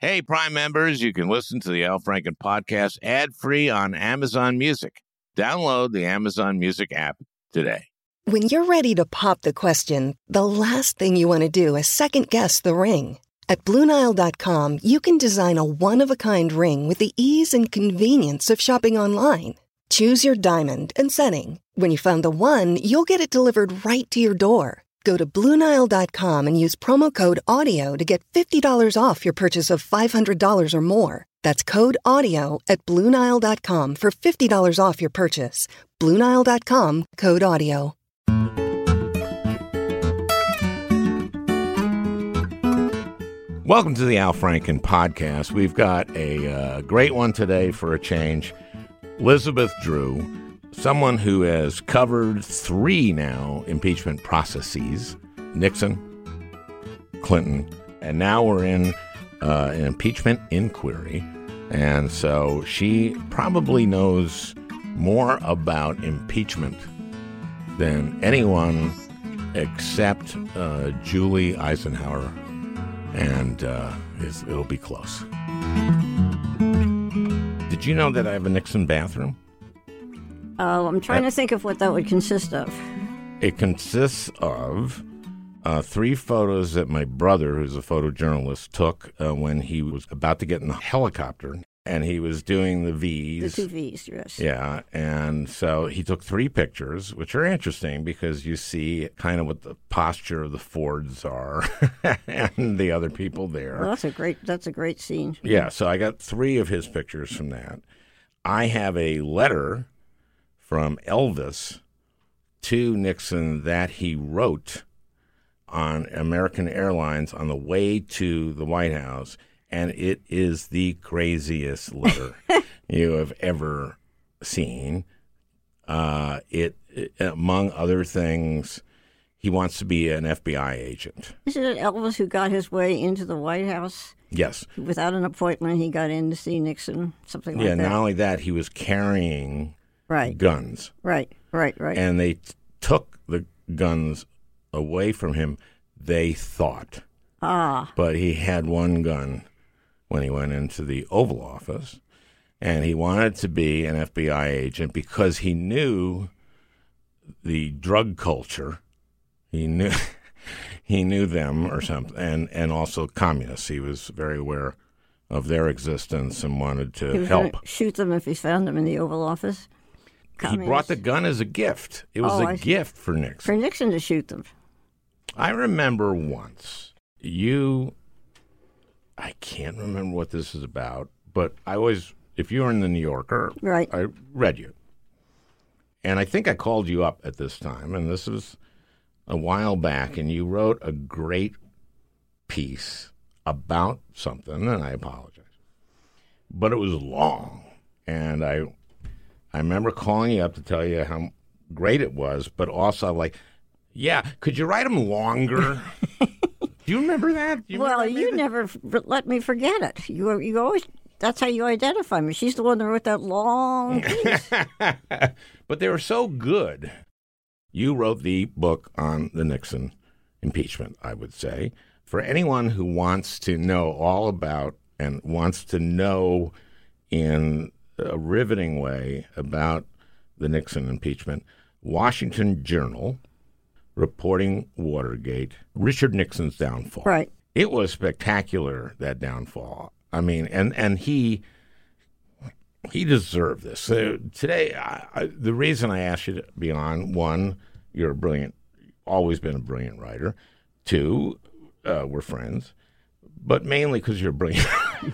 Hey, Prime members, you can listen to the Al Franken podcast ad-free on Amazon Music. Download the Amazon Music app today. When you're ready to pop the question, the last thing you want to do is second-guess the ring. At BlueNile.com, you can design a one-of-a-kind ring with the ease and convenience of shopping online. Choose your diamond and setting. When you find the one, you'll get it delivered right to your door. Go to BlueNile.com and use promo code AUDIO to get $50 off your purchase of $500 or more. That's code AUDIO at BlueNile.com for $50 off your purchase. BlueNile.com, code AUDIO. Welcome to the Al Franken podcast. We've got a great one today for a change. Elizabeth Drew, someone who has covered 3 now impeachment processes, Nixon, Clinton, and now we're in an impeachment inquiry. And so she probably knows more about impeachment than anyone except Julie Eisenhower, and it'll be close. Did you know that I have a Nixon bathroom? Oh, I'm trying to think of what that would consist of. It consists of 3 photos that my brother, who's a photojournalist, took when he was about to get in the helicopter, and he was doing the Vs. The 2 Vs, yes. Yeah, and so he took 3 pictures, which are interesting because you see kind of what the posture of the Fords are and the other people there. Well, that's a great scene. Yeah, so I got 3 of his pictures from that. I have a letter from Elvis to Nixon that he wrote on American Airlines on the way to the White House, and it is the craziest letter you have ever seen. It, among other things, he wants to be an FBI agent. Isn't it Elvis who got his way into the White House? Yes. Without an appointment, he got in to see Nixon, something like that. Yeah, not only that, he was carrying guns. Right. And they took the guns away from him, they thought. But he had one gun when he went into the Oval Office, and he wanted to be an FBI agent because he knew the drug culture. He knew them or something, and also communists. He was very aware of their existence and wanted to help. Shoot them if he found them in the Oval Office. He brought the gun as a gift. It was a gift for Nixon. For Nixon to shoot them. I remember once I can't remember what this is about, but if you were in the New Yorker, right, I read you. And I think I called you up at this time, and this was a while back, and you wrote a great piece about something, and I apologize. But it was long, and I remember calling you up to tell you how great it was, but also like, yeah, could you write them longer? Do you remember that? You never let me forget it. You always, that's how you identify me. She's the one that wrote that long piece. But they were so good. You wrote the book on the Nixon impeachment, I would say. For anyone who wants to know all about and wants to know in a riveting way about the Nixon impeachment, Washington Journal, reporting Watergate, Richard Nixon's downfall. Right. It was spectacular, that downfall. I mean, and he deserved this. So today, the reason I asked you to be on, 1, you're a brilliant, always been a brilliant writer. 2, we're friends. But mainly because you're brilliant.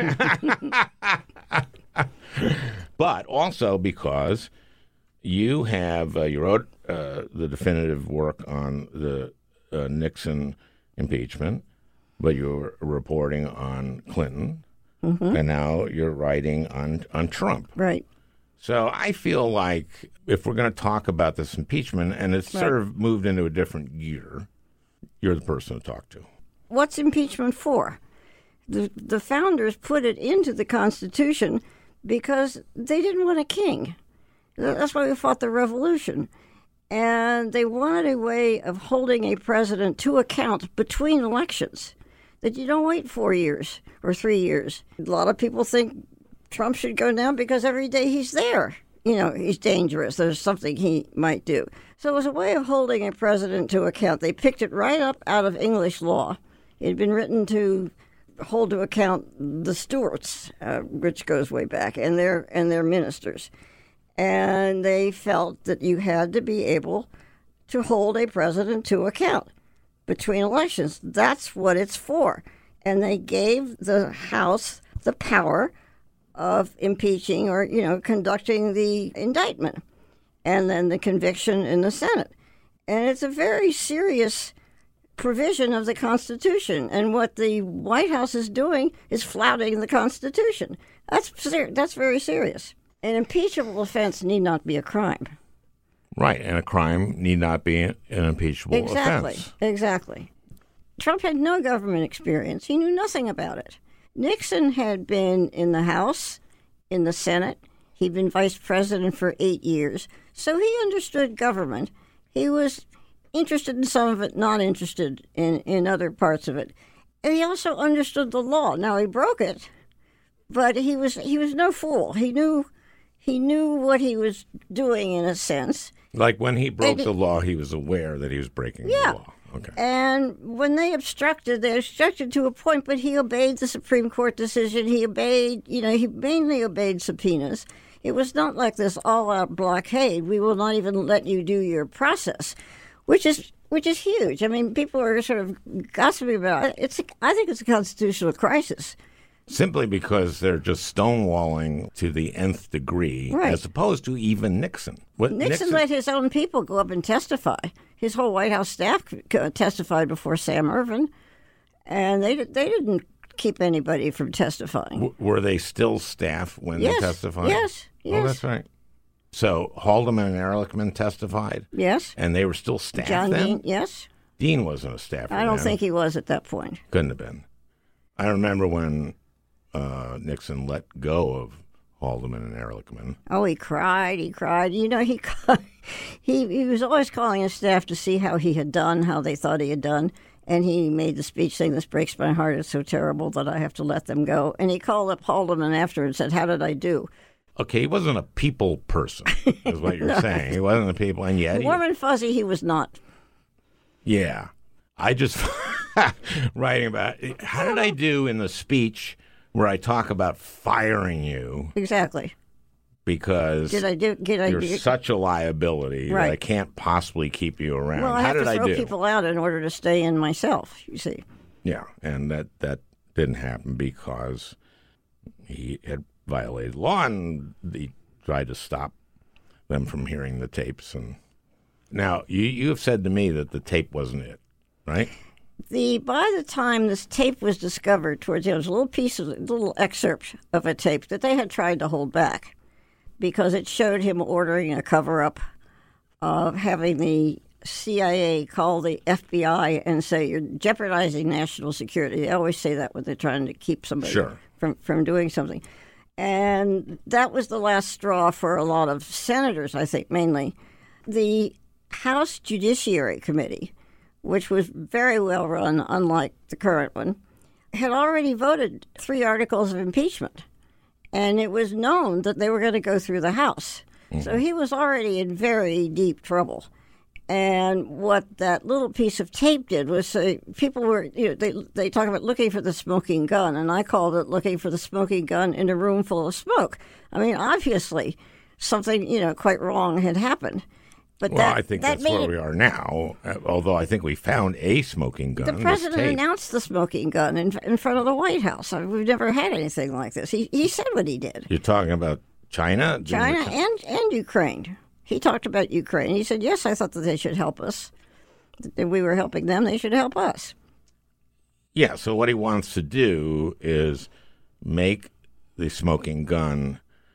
But also because you have, you wrote the definitive work on the Nixon impeachment, but you're reporting on Clinton, and now you're writing on Trump. Right. So I feel like if we're going to talk about this impeachment, and it's sort of moved into a different gear, you're the person to talk to. What's impeachment for? The founders put it into the Constitution because they didn't want a king. That's why we fought the revolution. And they wanted a way of holding a president to account between elections. that you don't wait 4 years or 3 years. A lot of people think Trump should go down because every day he's there. He's dangerous. There's something he might do. So it was a way of holding a president to account. They picked it right up out of English law. It had been written to hold to account the Stuarts, which goes way back, and their ministers. And they felt that you had to be able to hold a president to account between elections. That's what it's for. And they gave the House the power of impeaching or, conducting the indictment and then the conviction in the Senate. And it's a very serious provision of the Constitution. And what the White House is doing is flouting the Constitution. That's very serious. An impeachable offense need not be a crime. Right, and a crime need not be an impeachable offense. Exactly. Trump had no government experience. He knew nothing about it. Nixon had been in the House, in the Senate. He'd been vice president for 8 years. So he understood government. He was interested in some of it, not interested in other parts of it. And he also understood the law. Now, he broke it, but he was no fool. He knew what he was doing in a sense. Like when he broke the law, he was aware that he was breaking the law. Okay. And when they obstructed to a point, but he obeyed the Supreme Court decision. He mainly obeyed subpoenas. It was not like this all-out blockade. We will not even let you do your process, which is huge. I mean, people are sort of gossiping about it. I think it's a constitutional crisis. Simply because they're just stonewalling to the nth degree, right, as opposed to even Nixon. Nixon let his own people go up and testify. His whole White House staff testified before Sam Ervin, and they didn't keep anybody from testifying. Were they still staff when they testified? Yes. Oh, that's right. So Haldeman and Ehrlichman testified? Yes. And they were still staff John then? Dean, yes. Dean wasn't a staffer I don't then. think he was at that point. Couldn't have been. I remember when Nixon let go of Haldeman and Ehrlichman. Oh, he cried. He was always calling his staff to see how he had done, how they thought he had done. And he made the speech saying, "This breaks my heart. It's so terrible that I have to let them go." And he called up Haldeman after and said, "How did I do?" Okay, he wasn't a people person, is what you're saying. He wasn't a people, and yet... Warm and fuzzy, he was not. Yeah. I just... writing about... How did I do in the speech where I talk about firing you? Exactly. Because you're such a liability that I can't possibly keep you around. Well, I have to throw people out in order to stay in myself, you see. Yeah, and that didn't happen because he had violated law, and he tried to stop them from hearing the tapes. And now, you have said to me that the tape wasn't it, right? By the time this tape was discovered, towards the end, there was a little excerpt of a tape that they had tried to hold back because it showed him ordering a cover-up of having the CIA call the FBI and say, "You're jeopardizing national security." They always say that when they're trying to keep somebody from doing something. And that was the last straw for a lot of senators, I think, mainly. The House Judiciary Committee, which was very well run, unlike the current one, had already voted 3 articles of impeachment. And it was known that they were going to go through the House. Mm-hmm. So he was already in very deep trouble. And what that little piece of tape did was say people were, they talk about looking for the smoking gun, and I called it looking for the smoking gun in a room full of smoke. I mean, obviously, something, quite wrong had happened. But I think that's where we are now, although I think we found a smoking gun. The president announced the smoking gun in front of the White House. We've never had anything like this. He said what he did. You're talking about China? China and Ukraine. He talked about Ukraine. He said, yes, I thought that they should help us. That we were helping them. They should help us. Yeah, so what he wants to do is make the smoking gun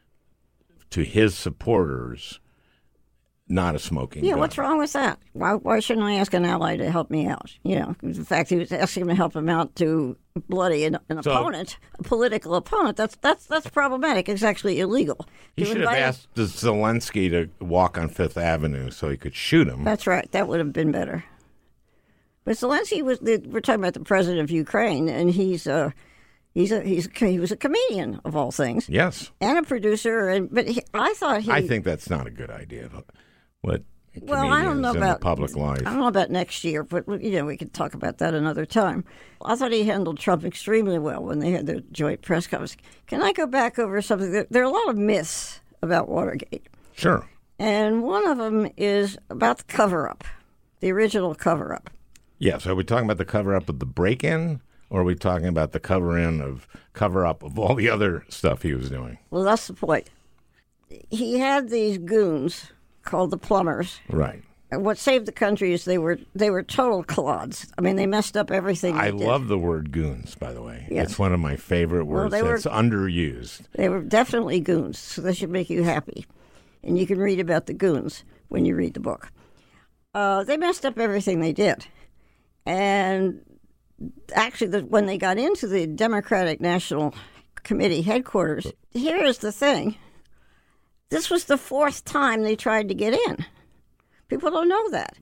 to his supporters not a smoking gun. Yeah, what's wrong with that? Why shouldn't I ask an ally to help me out? In fact, he was asking him to help him out to bloody an opponent, a political opponent. That's problematic. It's actually illegal. He should have asked Zelensky to walk on Fifth Avenue so he could shoot him. That's right. That would have been better. But Zelensky we're talking about the president of Ukraine, and he was a comedian of all things. Yes. And a producer, I think that's not a good idea. What Well, I don't know in about the public life. I don't know about next year, but we can talk about that another time. I thought he handled Trump extremely well when they had their joint press conference. Can I go back over something? There are a lot of myths about Watergate. Sure. And one of them is about the cover-up, the original cover-up. Yes. Are we talking about the cover-up of the break-in, or are we talking about the cover-up of all the other stuff he was doing? Well, that's the point. He had these goons called the plumbers. Right. And what saved the country is they were total clods. I mean, they messed up everything. I love the word goons, by the way. Yes. It's one of my favorite words. It's underused. They were definitely goons, so that should make you happy. And you can read about the goons when you read the book. They messed up everything they did. And actually, when they got into the Democratic National Committee headquarters, here is the thing. This was the fourth time they tried to get in. People don't know that.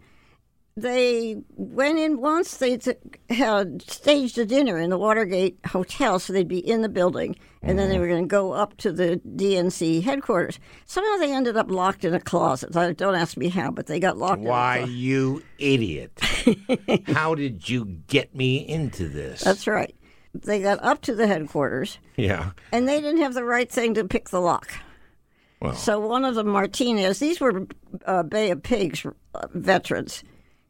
They went in once. They had staged a dinner in the Watergate Hotel, so they'd be in the building, and then they were going to go up to the DNC headquarters. Somehow they ended up locked in a closet. Don't ask me how, but they got locked in a closet. Why, you idiot. How did you get me into this? That's right. They got up to the headquarters. Yeah. And they didn't have the right thing to pick the lock. Well. So one of them, Martinez, these were Bay of Pigs veterans.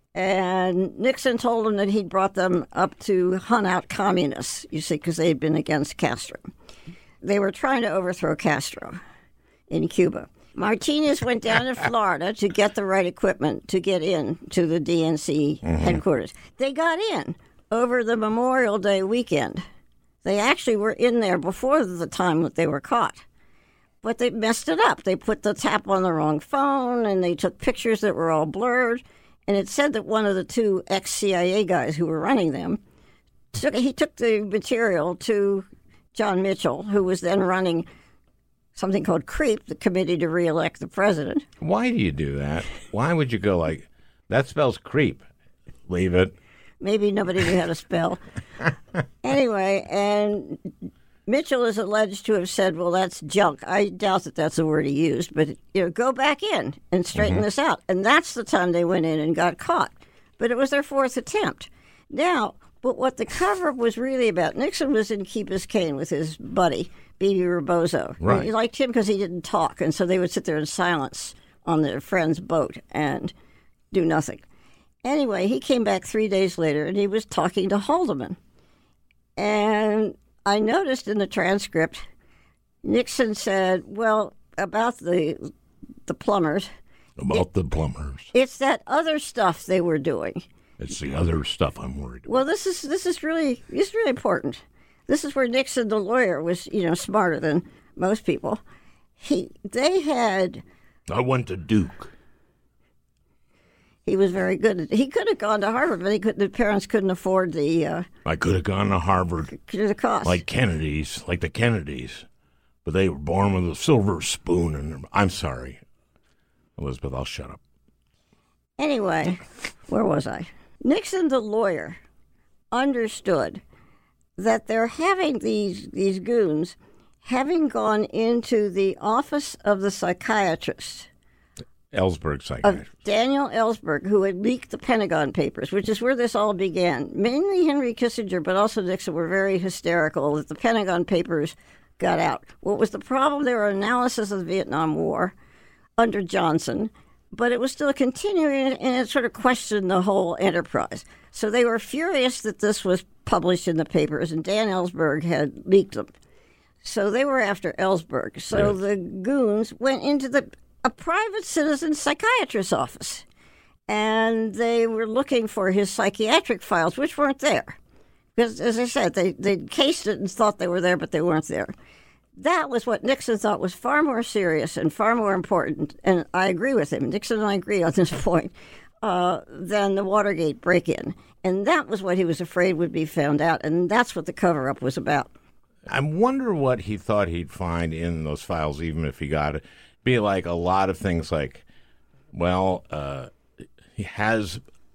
And Nixon told them that he'd brought them up to hunt out communists, you see, because they had been against Castro. They were trying to overthrow Castro in Cuba. Martinez went down to Florida to get the right equipment to get in to the DNC headquarters. They got in over the Memorial Day weekend. They actually were in there before the time that they were caught. But they messed it up. They put the tap on the wrong phone, and they took pictures that were all blurred. And it said that one of the two ex-CIA guys who were running them, took the material to John Mitchell, who was then running something called CREEP, the Committee to Re-elect the President. Why do you do that? Why would you go like, that spells creep? Leave it. Maybe nobody knew how to spell. Anyway, and Mitchell is alleged to have said, well, that's junk. I doubt that that's the word he used, but go back in and straighten this out. And that's the time they went in and got caught. But it was their fourth attempt. Now, but what the cover-up was really about, Nixon was in Key Biscayne with his buddy, Bebe Rebozo. Right. And he liked him because he didn't talk, and so they would sit there in silence on their friend's boat and do nothing. Anyway, he came back 3 days later, and he was talking to Haldeman. And I noticed in the transcript, Nixon said, well, about the plumbers. About the plumbers. It's that other stuff they were doing. It's the other stuff I'm worried about. Well, this is really important. This is where Nixon, the lawyer, was smarter than most people. I went to Duke. He was very good. He could have gone to Harvard, but the parents couldn't afford the. I could have gone to Harvard. The cost. Like the Kennedys, but they were born with a silver spoon in them. I'm sorry, Elizabeth. I'll shut up. Anyway, where was I? Nixon, the lawyer, understood that they're having these goons having gone into the office of the psychiatrist. Ellsberg psychiatrist. Daniel Ellsberg, who had leaked the Pentagon Papers, which is where this all began. Mainly Henry Kissinger, but also Nixon were very hysterical that the Pentagon Papers got out. What was the problem? They were analysis of the Vietnam War under Johnson, but it was still continuing, and it sort of questioned the whole enterprise. So they were furious that this was published in the papers, and Dan Ellsberg had leaked them. So they were after Ellsberg. So the goons went into a private citizen psychiatrist's office, and they were looking for his psychiatric files, which weren't there. Because, as I said, they cased it and thought they were there, but they weren't there. That was what Nixon thought was far more serious and far more important, and I agree with him. Nixon and I agree on this point, than the Watergate break-in. And that was what he was afraid would be found out, and that's what the cover-up was about. I wonder what he thought he'd find in those files, even if he got it. Be like a lot of things like, well, he has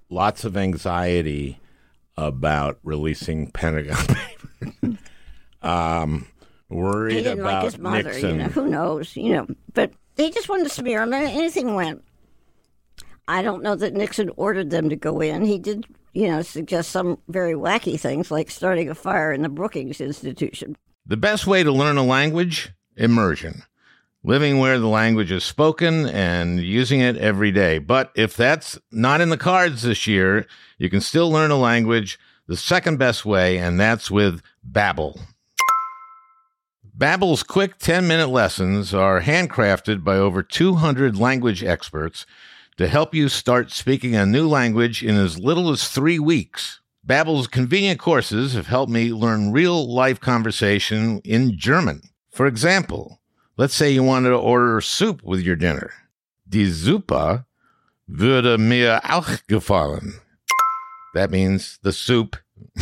lots of anxiety about releasing Pentagon Papers. Worried He didn't about like his mother, Nixon. who knows, But they just wanted to smear him. Anything went. I don't know that Nixon ordered them to go in. He did, suggest some very wacky things like starting a fire in the Brookings Institution. The best way to learn a language? Immersion. Living where the language is spoken and using it every day. But if that's not in the cards this year, you can still learn a language the second best way, and that's with Babbel. Babbel's quick 10-minute lessons are handcrafted by over 200 language experts to help you start speaking a new language in as little as 3 weeks. Babbel's convenient courses have helped me learn real-life conversation in German. For example, let's say you wanted to order soup with your dinner. Die Suppe würde mir auch gefallen. That means the soup.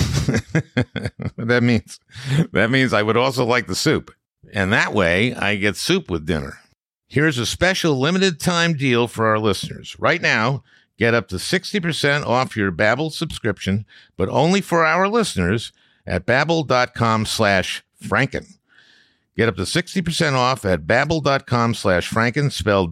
That means I would also like the soup. And that way, I get soup with dinner. Here's a special limited time deal for our listeners. Right now, get up to 60% off your Babbel subscription, but only for our listeners at Babbel.com/Franken. Get up to 60% off at Babbel.com/Franken, spelled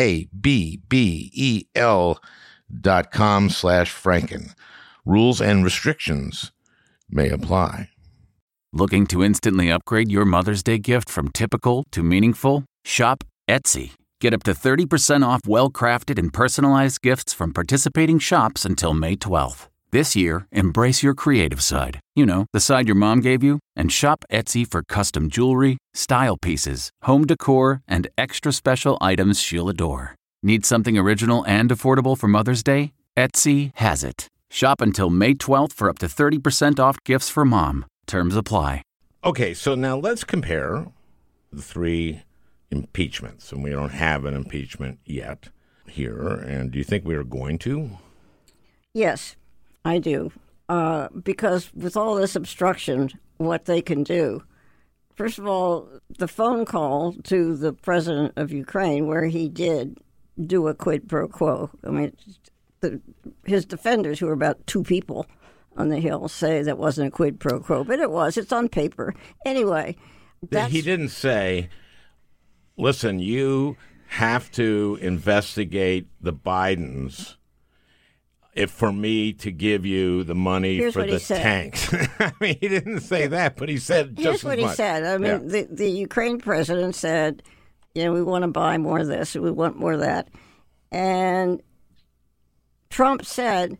BABBEL.com/Franken. Rules and restrictions may apply. Looking to instantly upgrade your Mother's Day gift from typical to meaningful? Shop Etsy. Get up to 30% off well-crafted and personalized gifts from participating shops until May 12th. This year, embrace your creative side. The side your mom gave you. And shop Etsy for custom jewelry, style pieces, home decor, and extra special items she'll adore. Need something original and affordable for Mother's Day? Etsy has it. Shop until May 12th for up to 30% off gifts for mom. Terms apply. Okay, so now let's compare the 3 impeachments. And we don't have an impeachment yet here. And do you think we are going to? Yes, I do. Because with all this obstruction, what they can do. First of all, the phone call to the president of Ukraine, where he did do a quid pro quo. I mean, his defenders, who are about 2 people on the Hill, say that wasn't a quid pro quo, but it was. It's on paper. Anyway. He didn't say, listen, you have to investigate the Bidens for me to give you the money for the tanks. I mean, he didn't say that, but he said just Here's what as he much. said. I mean, the Ukraine president said, we want to buy more of this, we want more of that. And Trump said,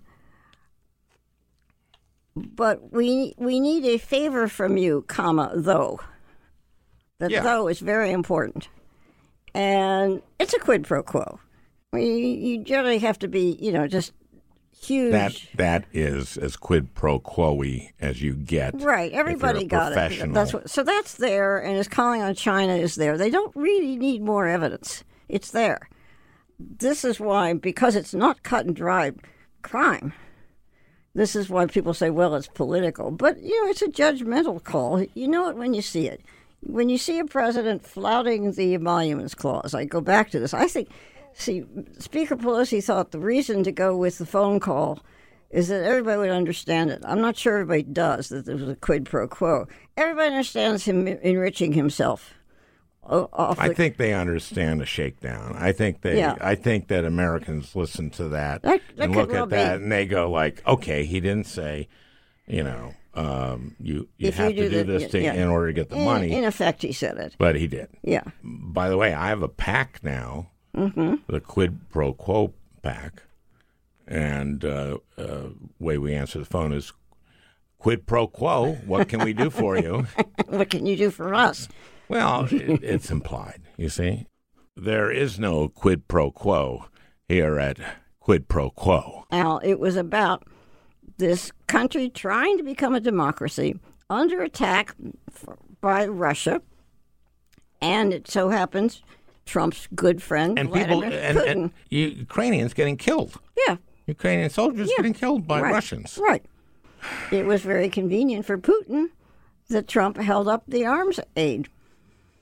but we need a favor from you, though. That though is very important. And it's a quid pro quo. You generally have to be, just huge. That is as quid pro quo-y as you get. Right. Everybody got it. So that's there, and his calling on China is there. They don't really need more evidence. It's there. This is why, because it's not cut and dry crime, this is why people say, well, it's political. But, it's a judgmental call. You know it when you see it. When you see a president flouting the emoluments clause, I go back to this. I think, Speaker Pelosi thought the reason to go with the phone call is that everybody would understand it. I'm not sure everybody does, that there was a quid pro quo. Everybody understands him enriching himself. I think they understand a shakedown. I think that Americans listen to that and look at that and they go like, okay, he didn't say, you have to do this in order to get the money. In effect, he said it. But he did. Yeah. By the way, I have a PAC now, the quid pro quo PAC, and way we answer the phone is, quid pro quo, what can we do for you? What can you do for us? Well, it's implied, you see. There is no quid pro quo here at Quid Pro Quo. Al, it was about this country trying to become a democracy under attack by Russia, and it so happens Trump's good friend, and Vladimir Putin. And Ukrainians getting killed. Yeah. Ukrainian soldiers getting killed by Russians. Right. It was very convenient for Putin that Trump held up the arms aid.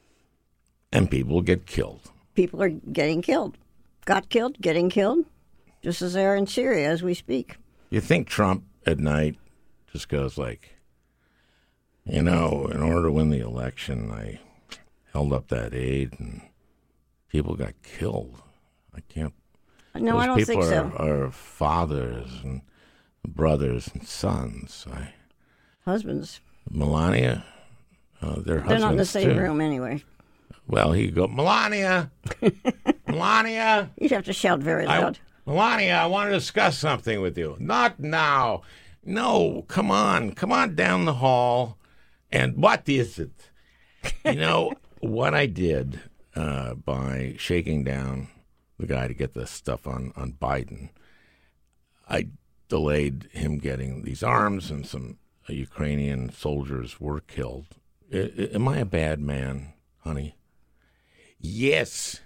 And people get killed. People are getting killed. Got killed, getting killed. just as they are in Syria as we speak. You think Trump at night just goes like, in order to win the election, I held up that aid and people got killed. I can't. No, Those I don't think so. Are fathers and brothers and sons. Husbands. Melania, they're husbands not in the same too. room anyway. Well, he'd go, Melania, Melania. You'd have to shout very loud. Melania, I want to discuss something with you. Not now. No, come on down the hall. And what is it? What I did by shaking down the guy to get the stuff on Biden, I delayed him getting these arms, and some Ukrainian soldiers were killed. Am I a bad man, honey? Yes.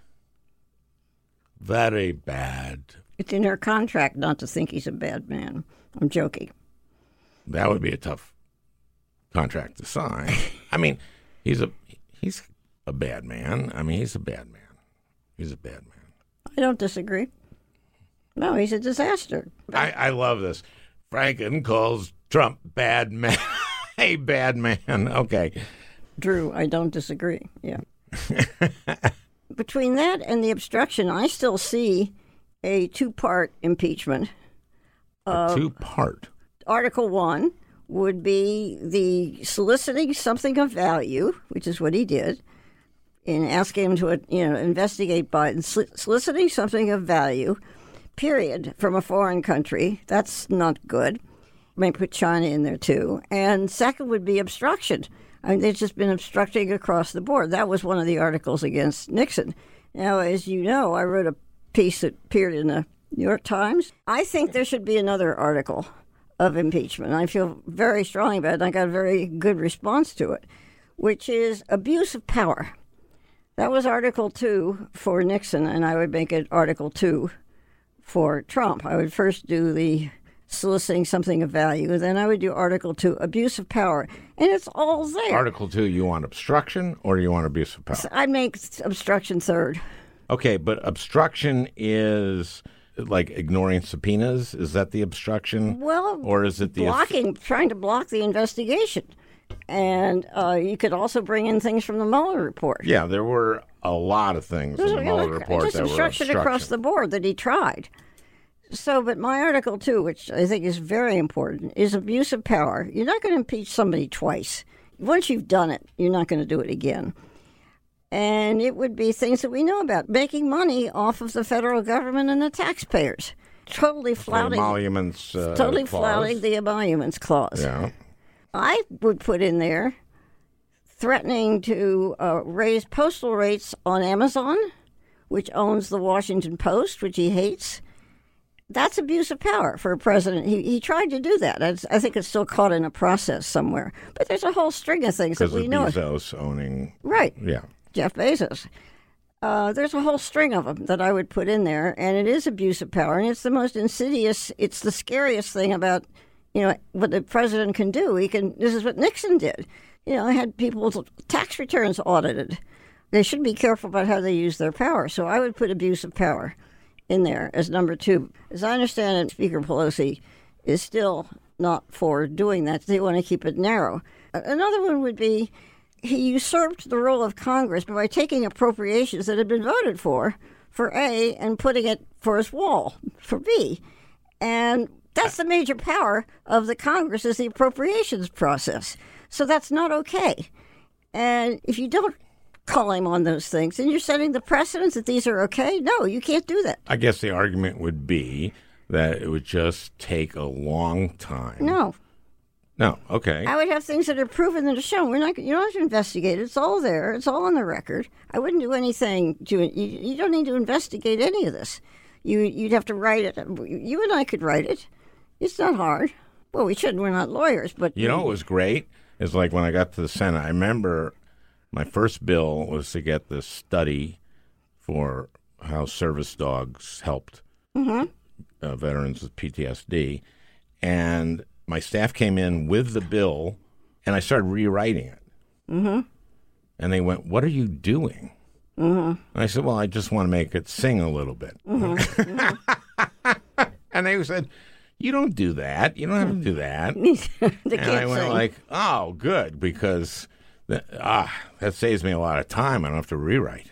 Very bad. It's in her contract not to think he's a bad man. I'm joking. That would be a tough contract to sign. I mean, he's a bad man. I mean, he's a bad man. He's a bad man. I don't disagree. No, he's a disaster. I love this. Franken calls Trump bad man. Hey, bad man. Okay. Drew, I don't disagree. Yeah. Between that and the obstruction, I still see a two-part impeachment. A two-part? Article 1 would be the soliciting something of value, which is what he did, in asking him to investigate Biden, soliciting something of value, period, from a foreign country. That's not good. May put China in there, too. And second would be obstruction. I mean, they've just been obstructing across the board. That was one of the articles against Nixon. Now, as you know, I wrote a piece that appeared in the New York Times. I think there should be another article of impeachment. I feel very strongly about it, and I got a very good response to it, which is abuse of power. That was Article 2 for Nixon, and I would make it Article 2 for Trump. I would first do the soliciting something of value, then I would do Article 2, abuse of power, and it's all there. Article 2, you want obstruction or you want abuse of power? I'd make obstruction third. Okay, but obstruction is like ignoring subpoenas? Is that the obstruction? Well, or is it the trying to block the investigation? And you could also bring in things from the Mueller report. Yeah, there were a lot of things in the Mueller report just that were obstruction across the board that he tried. So, but my Article 2, which I think is very important, is abuse of power. You're not going to impeach somebody twice. Once you've done it, you're not going to do it again. And it would be things that we know about, making money off of the federal government and the taxpayers. Totally flouting the emoluments clause. Yeah. I would put in there threatening to raise postal rates on Amazon, which owns the Washington Post, which he hates. That's abuse of power for a president. He tried to do that. I think it's still caught in a process somewhere. But there's a whole string of things that we know. Because of Bezos owning... Right. Yeah. Jeff Bezos. There's a whole string of them that I would put in there, and it is abuse of power, and it's the most insidious, it's the scariest thing about, what the president can do. This is what Nixon did. I had people's tax returns audited. They should be careful about how they use their power. So I would put abuse of power in there as number 2. As I understand it, Speaker Pelosi is still not for doing that. They want to keep it narrow. Another one would be he usurped the role of Congress by taking appropriations that had been voted for A, and putting it for his wall, for B. And that's the major power of the Congress, is the appropriations process. So that's not okay. And if you don't call him on those things, and you're setting the precedence that these are okay, no, you can't do that. I guess the argument would be that it would just take a long time. No, okay. I would have things that are proven that are shown. You don't have to investigate it. It's all there. It's all on the record. I wouldn't do anything. You don't need to investigate any of this. You'd have to write it. You and I could write it. It's not hard. Well, we shouldn't. We're not lawyers. But what was great is like when I got to the Senate, I remember my first bill was to get this study for how service dogs helped veterans with PTSD. And my staff came in with the bill, and I started rewriting it. Mm-hmm. And they went, "What are you doing?" Mm-hmm. And I said, "Well, I just want to make it sing a little bit." Mm-hmm. And they said, you don't do that. You don't have to do that. They And I can't went sing. like, oh, good, because that saves me a lot of time. I don't have to rewrite.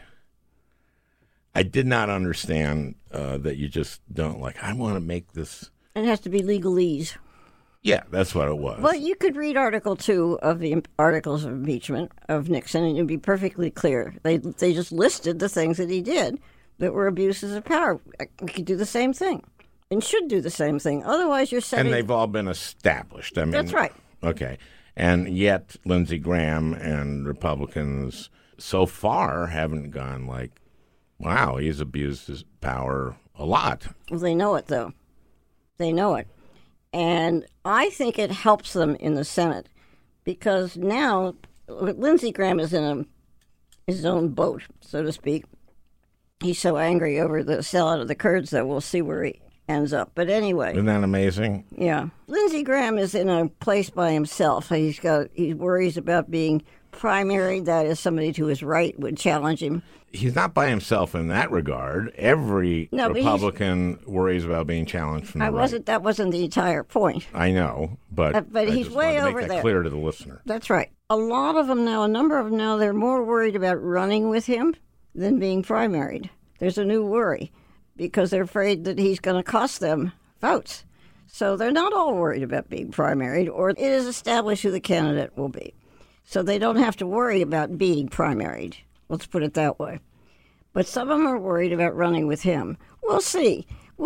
I did not understand that you just don't I want to make this. It has to be legalese. Yeah, that's what it was. Well, you could read Article 2 of the articles of impeachment of Nixon, and it'd be perfectly clear. They just listed the things that he did that were abuses of power. We could do the same thing and should do the same thing. Otherwise, you're setting... And they've all been established. I mean, That's right. Okay. And yet Lindsey Graham and Republicans so far haven't gone wow, he's abused his power a lot. Well, they know it, though. They know it. And I think it helps them in the Senate because now Lindsey Graham is in his own boat, so to speak. He's so angry over the sellout of the Kurds that we'll see where he ends up. But anyway. Isn't that amazing? Yeah. Lindsey Graham is in a place by himself. He worries about being primary. That is, somebody to his right would challenge him. He's not by himself in that regard. Every No, but Republican worries about being challenged from the right. That wasn't the entire point. I know, but I he's just way wanted to over make that there. clear to the listener. That's right. A number of them now, they're more worried about running with him than being primaried. There's a new worry because they're afraid that he's going to cost them votes. So they're not all worried about being primaried, or it is established who the candidate will be. So they don't have to worry about being primaried. Let's put it that way. But some of them are worried about running with him. We'll see.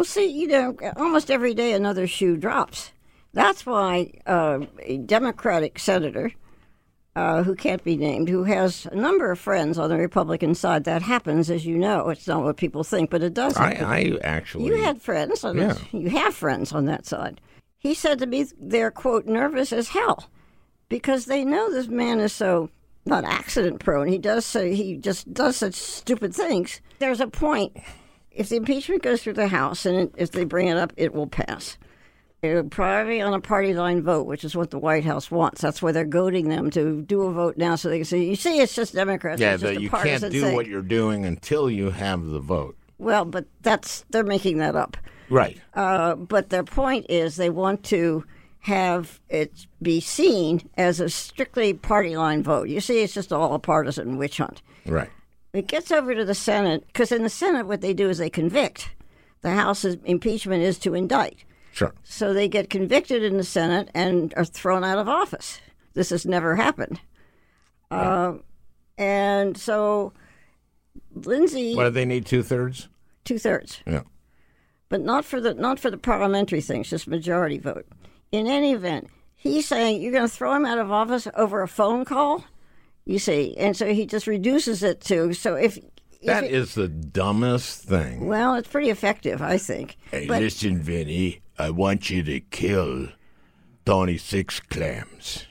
Almost every day another shoe drops. That's why a Democratic senator who can't be named, who has a number of friends on the Republican side, that happens, as you know. It's not what people think, but it does happen. I actually... You had friends on You have friends on that side. He said to me they're, quote, nervous as hell because they know this man is so... not accident prone. He just does such stupid things. There's a point. If the impeachment goes through the House and if they bring it up, it will pass. It will probably on a party line vote, which is what the White House wants. That's why they're goading them to do a vote now so they can say, you see, it's just Democrats. Yeah, it's just that a you partisan can't do thing. what you're doing until you have the vote. Well, but they're making that up. Right. But their point is they want to have it be seen as a strictly party line vote. You see, it's just all a partisan witch hunt. Right. It gets over to the Senate, because in the Senate what they do is they convict. The House's impeachment is to indict. Sure. So they get convicted in the Senate and are thrown out of office. This has never happened. Yeah. And so Lindsey... What do they need, 2/3? 2/3. Yeah. But not for the parliamentary things, just majority vote. In any event, he's saying you're going to throw him out of office over a phone call, you see. And so he just reduces it to, so if... That is the dumbest thing. Well, it's pretty effective, I think. Hey, But- listen, Vinny, I want you to kill 26 clams.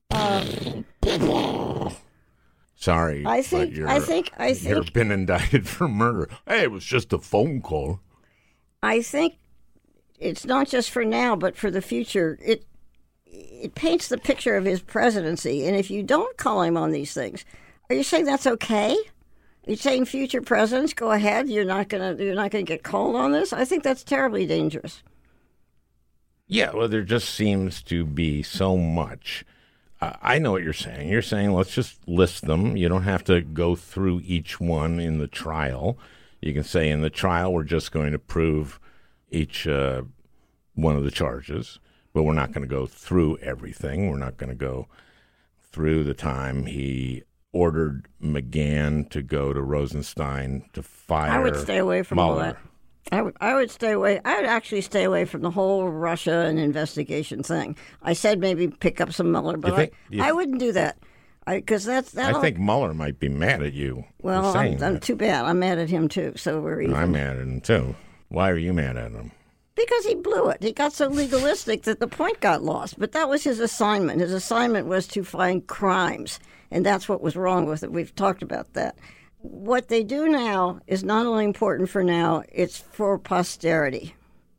Sorry, I think- you've been indicted for murder. Hey, it was just a phone call. I think it's not just for now, but for the future. It paints the picture of his presidency. And if you don't call him on these things, are you saying that's okay? Are you saying future presidents go ahead? You're not gonna get called on this? I think that's terribly dangerous. Yeah, well, there just seems to be so much. I know what you're saying. You're saying let's just list them. You don't have to go through each one in the trial. You can say in the trial we're just going to prove each one of the charges, but we're not going to go through everything. We're not going to go through the time he ordered McGahn to go to Rosenstein to fire I would stay away from all Mueller. that. I would stay away. I would actually stay away from the whole Russia and investigation thing. I said maybe pick up some Mueller, but I wouldn't do that. Because I think Mueller might be mad at you. Well, for saying I'm that. too bad. I'm mad at him too. So we're even. I'm mad at him too. Why are you mad at him? Because he blew it. He got so legalistic that the point got lost. But that was his assignment. His assignment was to find crimes, and that's what was wrong with it. We've talked about that. What they do now is not only important for now, it's for posterity.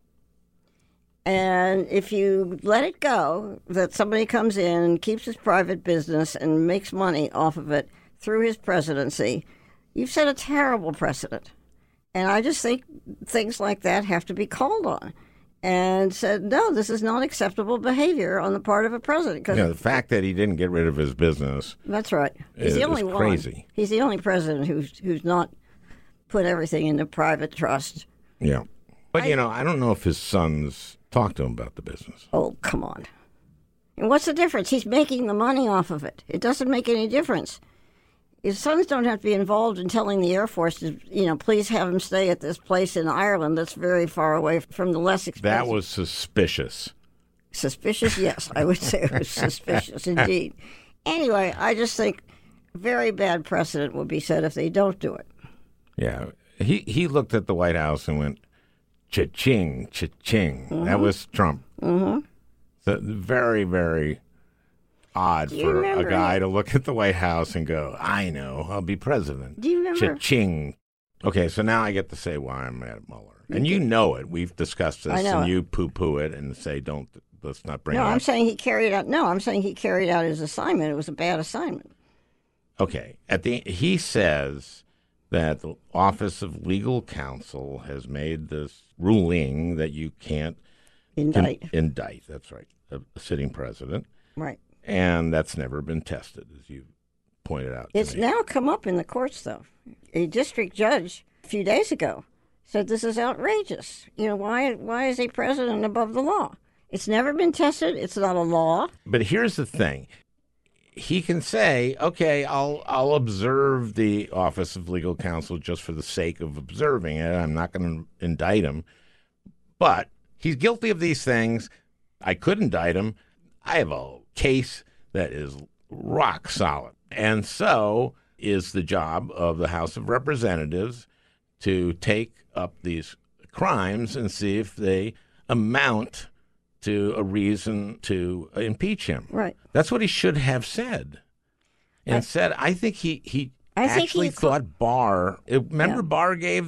And if you let it go, that somebody comes in and keeps his private business and makes money off of it through his presidency, you've set a terrible precedent. And I just think things like that have to be called on. and said, no, this is not acceptable behavior on the part of a president. The fact that he didn't get rid of his business. That's right. He's the only one. Crazy. He's the only president who's not put everything into private trust. Yeah. But, I don't know if his sons talked to him about the business. Oh, come on. And what's the difference? He's making the money off of it. It doesn't make any difference. His sons don't have to be involved in telling the Air Force to, please have him stay at this place in Ireland that's very far away from the less expensive. That was suspicious. Suspicious? Yes, I would say it was suspicious indeed. Anyway, I just think very bad precedent will be set if they don't do it. Yeah. He looked at the White House and went, cha-ching, cha-ching. Mm-hmm. That was Trump. Mm-hmm. So very, very odd for a guy to look at the White House and go, I know, I'll be president. Do you remember? Cha-ching. Okay, so now I get to say why I'm mad at Mueller. And you know it. We've discussed this, and you poo-poo it and say, let's not bring it up. I'm saying he carried out his assignment. It was a bad assignment. Okay. He says that the Office of Legal Counsel has made this ruling that you can't indict. That's right. A sitting president. Right. And that's never been tested, as you pointed out. It's now come up in the courts, though. A district judge a few days ago said this is outrageous. Why is a president above the law? It's never been tested. It's not a law. But here's the thing. He can say, okay, I'll observe the Office of Legal Counsel just for the sake of observing it. I'm not going to indict him. But he's guilty of these things. I could indict him. I have a case that is rock solid. And so is the job of the House of Representatives to take up these crimes and see if they amount to a reason to impeach him. Right. That's what he should have said. And I think he actually thought Barr. Remember, Barr gave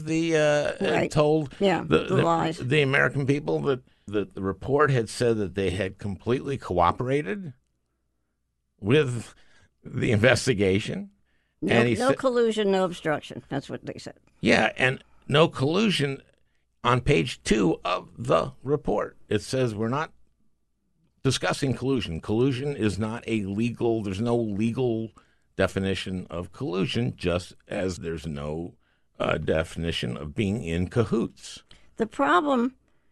told the lies. The American people that the report had said that they had completely cooperated with the investigation. No collusion, no obstruction. That's what they said. Yeah, and no collusion. On page 2 of the report, it says we're not discussing collusion. Collusion is not there's no legal definition of collusion, just as there's no definition of being in cahoots. The problem,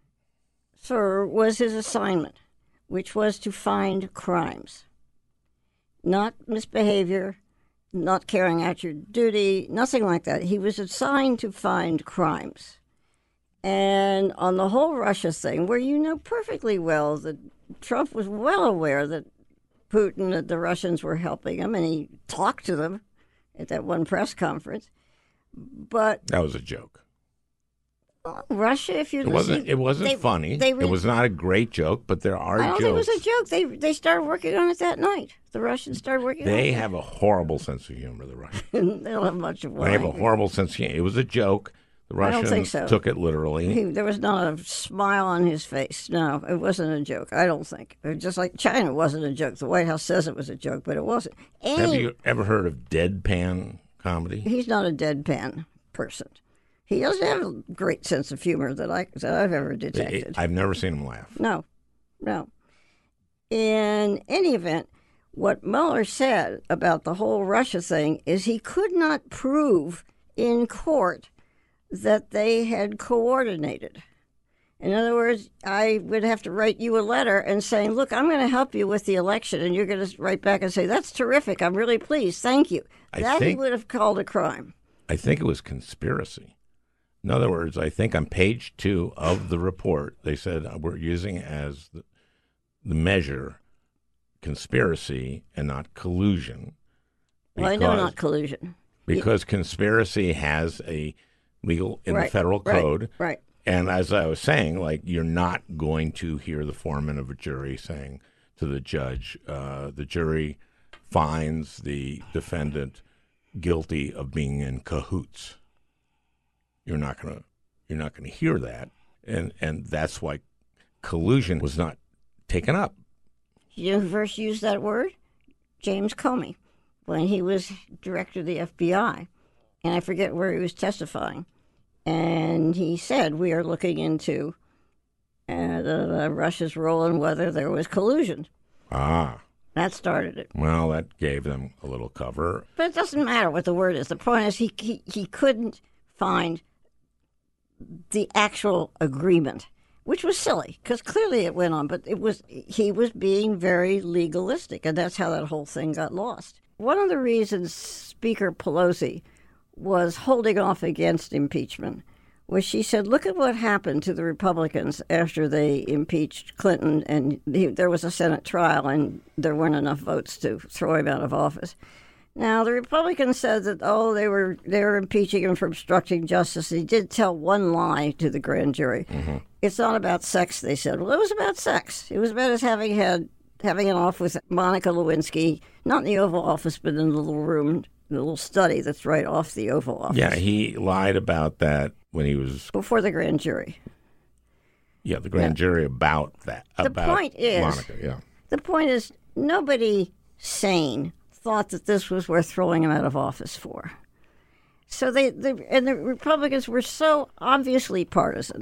sir, was his assignment, which was to find crimes, not misbehavior, not carrying out your duty, nothing like that. He was assigned to find crimes. And on the whole Russia thing, where you know perfectly well that Trump was well aware that that the Russians were helping him, and he talked to them at that one press conference. But that was a joke. Russia, if you listen, it wasn't funny. It was not a great joke, but there are jokes. I don't think it was a joke. They started working on it that night. The Russians started working on it. They have a horrible sense of humor, the Russians. They don't have much of one. They have a horrible sense of humor. It was a joke. The Russians took it literally. There was not a smile on his face. No, it wasn't a joke, I don't think. Just like China wasn't a joke. The White House says it was a joke, but it wasn't. Have you ever heard of deadpan comedy? He's not a deadpan person. He doesn't have a great sense of humor that I've ever detected. I've never seen him laugh. No. In any event, what Mueller said about the whole Russia thing is he could not prove in court that they had coordinated. In other words, I would have to write you a letter and saying, look, I'm going to help you with the election, and you're going to write back and say, that's terrific, I'm really pleased, thank you. He would have called a crime. I think it was conspiracy. In other words, I think on page 2 of the report, they said we're using as the measure conspiracy and not collusion. Well, I know not collusion. Because conspiracy has a legal in the federal code. Right. And as I was saying, you're not going to hear the foreman of a jury saying to the judge, the jury finds the defendant guilty of being in cahoots. You're not going to hear that, and that's why collusion was not taken up. You know who first used that word? James Comey, when he was director of the FBI, and I forget where he was testifying. And he said, we are looking into and Russia's role in whether there was collusion. Ah. That started it. Well, that gave them a little cover. But it doesn't matter what the word is. The point is he couldn't find the actual agreement, which was silly, because clearly it went on. But he was being very legalistic, and that's how that whole thing got lost. One of the reasons Speaker Pelosi was holding off against impeachment was she said, look at what happened to the Republicans after they impeached Clinton, and there was a Senate trial, and there weren't enough votes to throw him out of office. Now, the Republicans said that, they were impeaching him for obstructing justice. He did tell one lie to the grand jury. Mm-hmm. It's not about sex, they said. Well, it was about sex. It was about his having an off with Monica Lewinsky, not in the Oval Office, but in the little room, the little study that's right off the Oval Office. Yeah, he lied about that when he was... Before the grand jury. Yeah, the grand jury about that. The point is... Monica, yeah. The point is, nobody sane thought that this was worth throwing him out of office for. So the Republicans were so obviously partisan.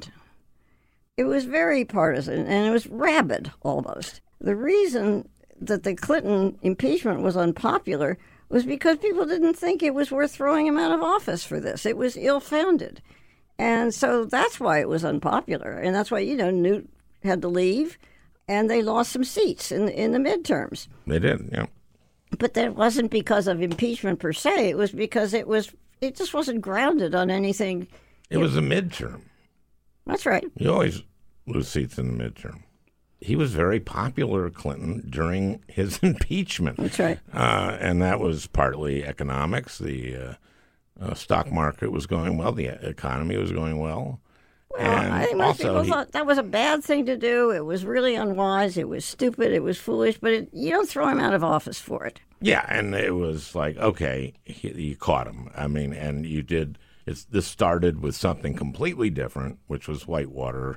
It was very partisan, and it was rabid almost. The reason that the Clinton impeachment was unpopular was because people didn't think it was worth throwing him out of office for this. It was ill-founded. And so that's why it was unpopular. And that's why, Newt had to leave, and they lost some seats in the midterms. They did, yeah. But that wasn't because of impeachment per se. It was because it just wasn't grounded on anything. It was a midterm. That's right. You always lose seats in the midterm. He was very popular, Clinton, during his impeachment. That's right. And that was partly economics. The stock market was going well. The economy was going well. Well, I think most people thought that was a bad thing to do. It was really unwise. It was stupid. It was foolish. But you don't throw him out of office for it. Yeah, and it was like, okay, you caught him. I mean, and you did. This started with something completely different, which was Whitewater,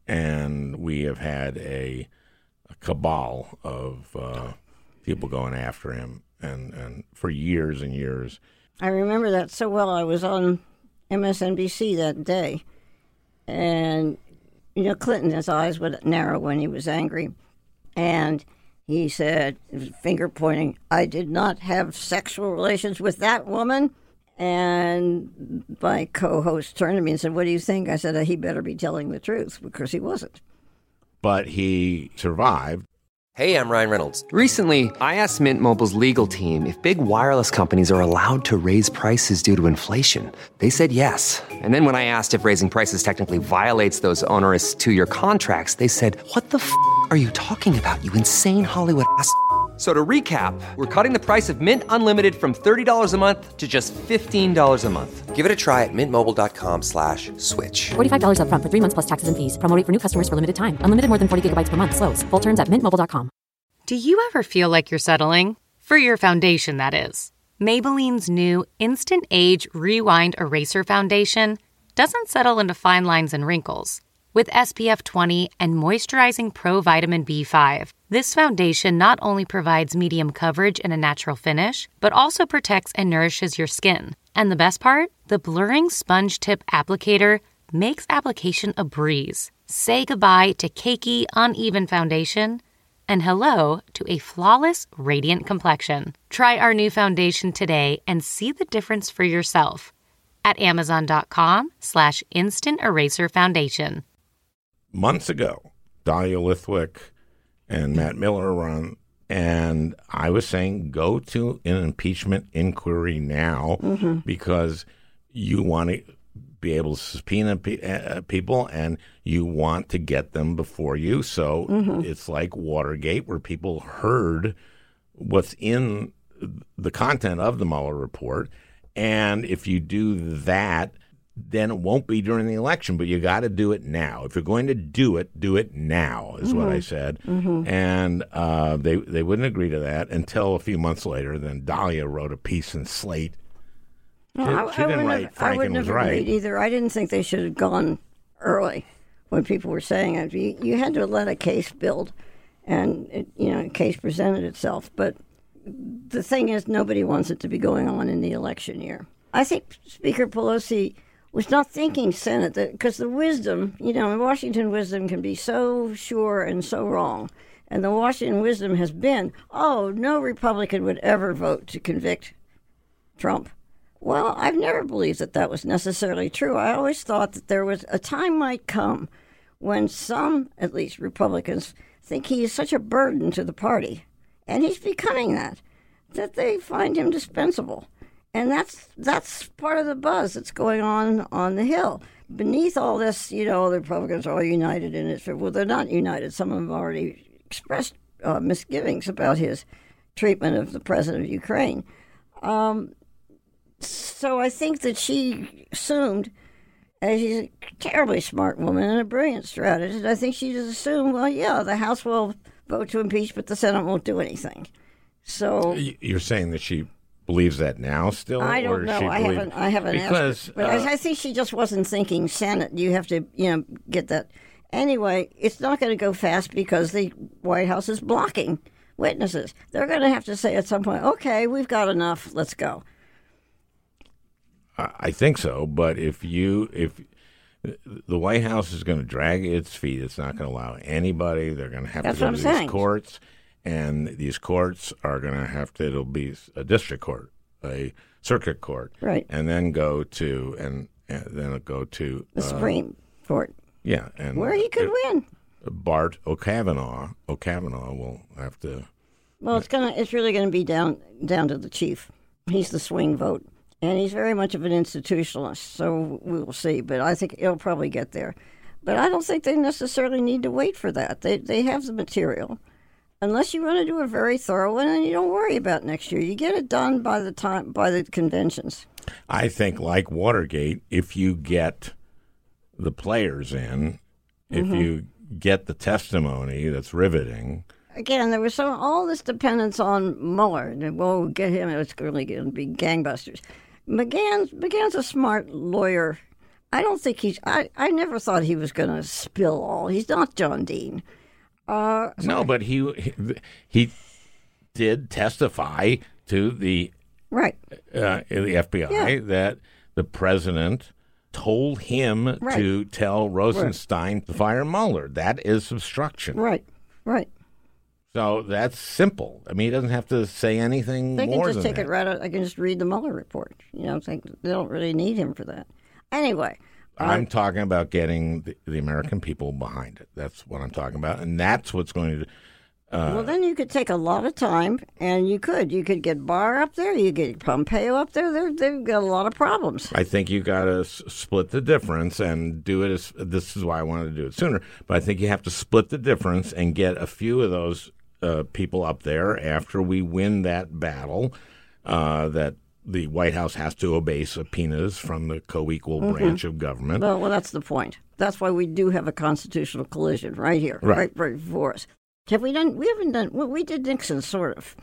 and we have had a cabal of people going after him, and for years and years. I remember that so well. I was on MSNBC that day. And, Clinton, his eyes would narrow when he was angry. And he said, finger pointing, I did not have sexual relations with that woman. And my co-host turned to me and said, what do you think? I said, he better be telling the truth, because he wasn't. But he survived. Hey, I'm Ryan Reynolds. Recently, I asked Mint Mobile's legal team if big wireless companies are allowed to raise prices due to inflation. They said yes. And then when I asked if raising prices technically violates those onerous 2-year contracts, they said, what the f*** are you talking about, you insane Hollywood ass f- So to recap, we're cutting the price of Mint Unlimited from $30 a month to just $15 a month. Give it a try at mintmobile.com/switch. $45 up front for 3 months plus taxes and fees. Promo rate for new customers for limited time. Unlimited more than 40 gigabytes per month. Slows full terms at mintmobile.com. Do you ever feel like you're settling? For your foundation, that is. Maybelline's new Instant Age Rewind Eraser Foundation doesn't settle into fine lines and wrinkles. With SPF 20 and moisturizing Pro Vitamin B5, this foundation not only provides medium coverage and a natural finish, but also protects and nourishes your skin. And the best part? The blurring sponge tip applicator makes application a breeze. Say goodbye to cakey, uneven foundation and hello to a flawless, radiant complexion. Try our new foundation today and see the difference for yourself at Amazon.com/Instant Eraser Foundation. Months ago, Dahlia Lithwick and Matt Miller were on, and I was saying go to an impeachment inquiry now because you want to be able to subpoena people and you want to get them before you. So it's like Watergate, where people heard what's in the content of the Mueller report. And if you do that, then it won't be during the election, but you got to do it now. If you're going to do it now, is what I said. And they wouldn't agree to that until a few months later. Then Dahlia wrote a piece in Slate. She didn't write Franken was right either. I didn't think they should have gone early when people were saying it. You had to let a case build, and a case presented itself. But the thing is, nobody wants it to be going on in the election year. I think Speaker Pelosi was not thinking Senate, because the wisdom, Washington wisdom can be so sure and so wrong. And the Washington wisdom has been, no Republican would ever vote to convict Trump. Well, I've never believed that was necessarily true. I always thought that there was a time might come when some, at least Republicans, think he is such a burden to the party, and he's becoming that they find him dispensable. And that's part of the buzz that's going on the Hill. Beneath all this, the Republicans are all united in it. Well, they're not united. Some of them already expressed misgivings about his treatment of the president of Ukraine. So I think that she assumed, and she's a terribly smart woman and a brilliant strategist, I think she just assumed, the House will vote to impeach, but the Senate won't do anything. So you're saying that she believes that now still? I don't know. I haven't asked her. But I think she just wasn't thinking Senate. You have to, get that. Anyway, it's not going to go fast because the White House is blocking witnesses. They're going to have to say at some point, okay, we've got enough, let's go. I think so, but if the White House is going to drag its feet, it's not going to allow anybody. They're going to have to go to these courts, and these courts are going to have to. It'll be a district court, a circuit court, right, and then go to and then it'll go to the Supreme Court. Yeah, and where he could win. Bart O'Kavanaugh will have to. Well, it's really going to be down to the chief. He's the swing vote. And he's very much of an institutionalist, so we will see. But I think it'll probably get there. But I don't think they necessarily need to wait for that. They have the material. Unless you want to do a very thorough one, and you don't worry about next year. You get it done by the conventions. I think, like Watergate, if you get the players in, if you get the testimony that's riveting. Again, there was all this dependence on Mueller. We'll get him. It's really going to be gangbusters. McGahn's a smart lawyer. I don't think I never thought he was going to spill all. He's not John Dean. No, but he did testify to the FBI that the president told him to tell Rosenstein to fire Mueller. That is obstruction. Right. So that's simple. I mean, he doesn't have to say anything more than that. They can just take it right out. I can just read the Mueller report. They don't really need him for that. Anyway. I'm talking about getting the American people behind it. That's what I'm talking about. And that's what's going to well, then you could take a lot of time, and you could get Barr up there, you get Pompeo up there. They've got a lot of problems. I think you got to split the difference and do it. This is why I wanted to do it sooner. But I think you have to split the difference and get a few of those people up there after we win that battle that the White House has to obey subpoenas from the co-equal branch of government. Well, that's the point. That's why we do have a constitutional collision right here, right before us. Have we done? We haven't done. Well, we did Nixon, sort of.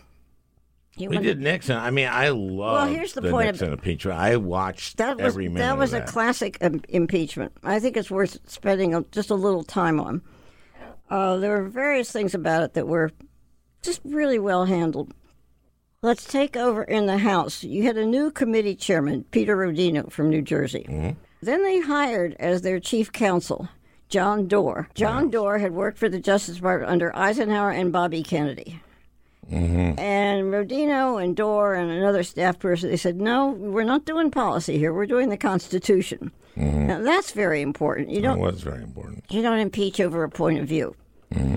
We did Nixon. I mean, I love here's the point Nixon impeachment. I watched every minute that was of that. A classic impeachment. I think it's worth spending just a little time on. There were various things about it that were just really well handled. Let's take over in the House. You had a new committee chairman, Peter Rodino from New Jersey. Mm-hmm. Then they hired as their chief counsel John Doerr. John Doerr had worked for the Justice Department under Eisenhower and Bobby Kennedy. Mm-hmm. And Rodino and Doerr and another staff person, they said, no, we're not doing policy here. We're doing the Constitution. Mm-hmm. Now, that's very important. That was very important. You don't impeach over a point of view. Mm-hmm.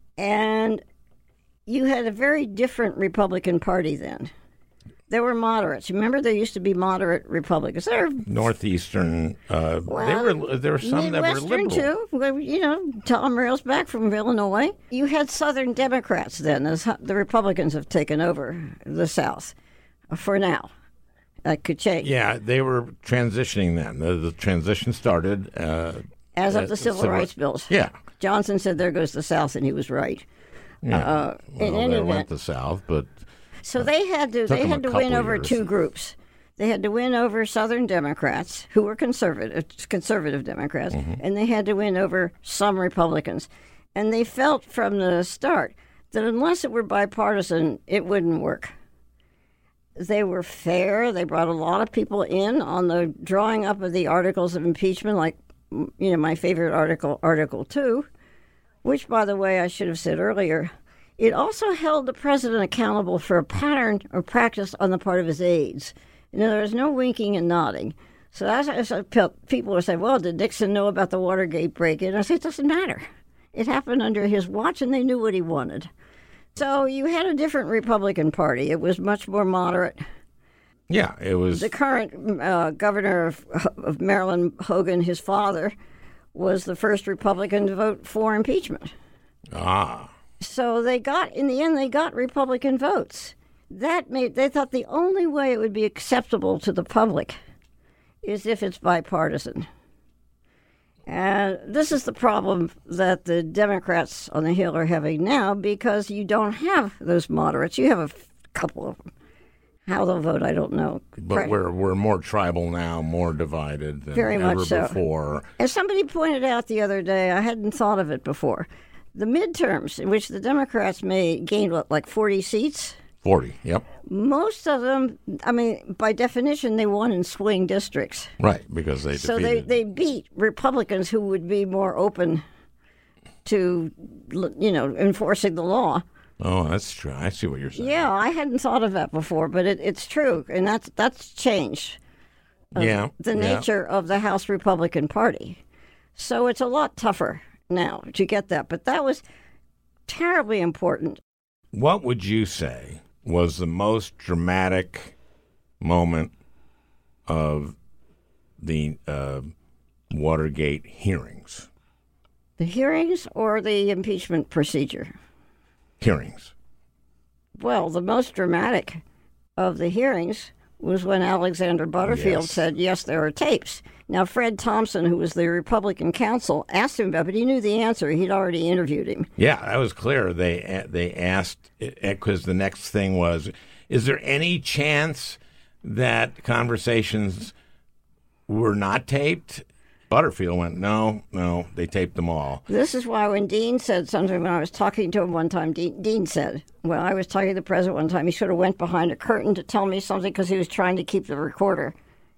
And you had a very different Republican Party then. There were moderates. Remember, there used to be moderate Republicans. Northeastern. There were some that were liberal too. Tom Railsback from Illinois. You had Southern Democrats then, as the Republicans have taken over the South for now. That could change. Yeah, they were transitioning then. The transition started as of the civil rights bills. Yeah, Johnson said, "There goes the South," and he was right. Yeah. They went the South, but. So they had to win over two groups. They had to win over Southern Democrats, who were conservative Democrats, and they had to win over some Republicans. And they felt from the start that unless it were bipartisan, it wouldn't work. They were fair. They brought a lot of people in on the drawing up of the articles of impeachment, like, my favorite article, Article 2, which, by the way, I should have said earlier, it also held the president accountable for a pattern or practice on the part of his aides. There was no winking and nodding. So as people were saying, well, did Nixon know about the Watergate break-in? I said, it doesn't matter. It happened under his watch, and they knew what he wanted. So you had a different Republican Party. It was much more moderate. Yeah, it was. The current governor of Maryland, Hogan, his father, was the first Republican to vote for impeachment. Ah. So in the end, they got Republican votes. They thought the only way it would be acceptable to the public is if it's bipartisan. And this is the problem that the Democrats on the Hill are having now, because you don't have those moderates. You have a couple of them. How they'll vote, I don't know. But we're more tribal now, more divided than Very ever much so. before. As somebody pointed out the other day, I hadn't thought of it before. The midterms, in which the Democrats gained, like 40 seats? 40, yep. Most of them, by definition, they won in swing districts. Right, because they So defeated. they beat Republicans who would be more open to, enforcing the law. Oh, that's true. I see what you're saying. Yeah, I hadn't thought of that before, but it's true, and that's changed the nature of the House Republican Party. So it's a lot tougher now to get that, but that was terribly important. What would you say was the most dramatic moment of the Watergate hearings? The hearings or the impeachment procedure? Hearings. Well, the most dramatic of the hearings was when Alexander Butterfield said, yes, there are tapes. Now, Fred Thompson, who was the Republican counsel, asked him about it, but he knew the answer. He'd already interviewed him. Yeah, that was clear. They asked, because the next thing was, is there any chance that conversations were not taped? Butterfield went, no, they taped them all. This is why when Dean said something, when I was talking to him one time, Dean said, well, I was talking to the president one time, he sort of went behind a curtain to tell me something because he was trying to keep the recorder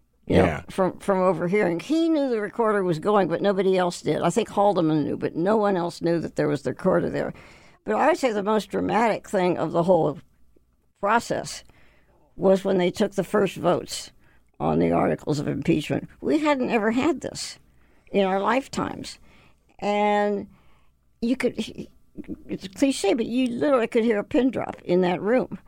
from overhearing. He knew the recorder was going, but nobody else did. I think Haldeman knew, but no one else knew that there was the recorder there. But I would say the most dramatic thing of the whole process was when they took the first votes on the articles of impeachment. We hadn't ever had this in our lifetimes. And you could, it's a cliche, but you literally could hear a pin drop in that room.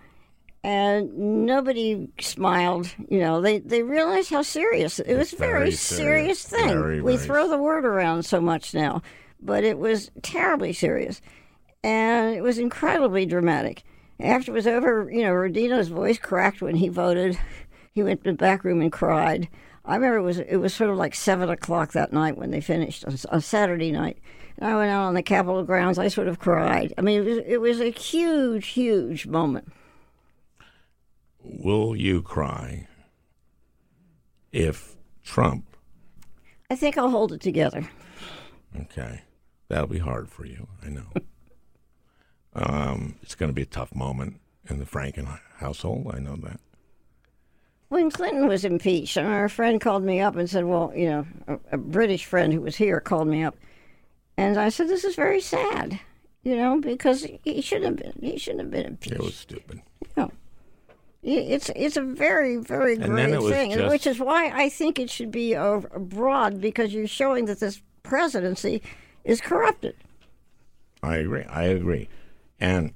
And nobody smiled. They realized how serious. It was a very serious thing. We throw the word around so much now, but it was terribly serious. And it was incredibly dramatic. After it was over, Rodino's voice cracked when he voted. He went to the back room and cried. I remember it was sort of like 7 o'clock that night when they finished, on Saturday night. And I went out on the Capitol grounds. I sort of cried. It was a huge, huge moment. Will you cry if Trump... I think I'll hold it together. Okay. That'll be hard for you, I know. It's going to be a tough moment in the Franken household, I know that. When Clinton was impeached, our friend called me up and said, well, a British friend who was here called me up. And I said, this is very sad, because he shouldn't have been impeached. It was stupid. It's a very, very great thing, which is why I think it should be abroad, because you're showing that this presidency is corrupted. I agree. And,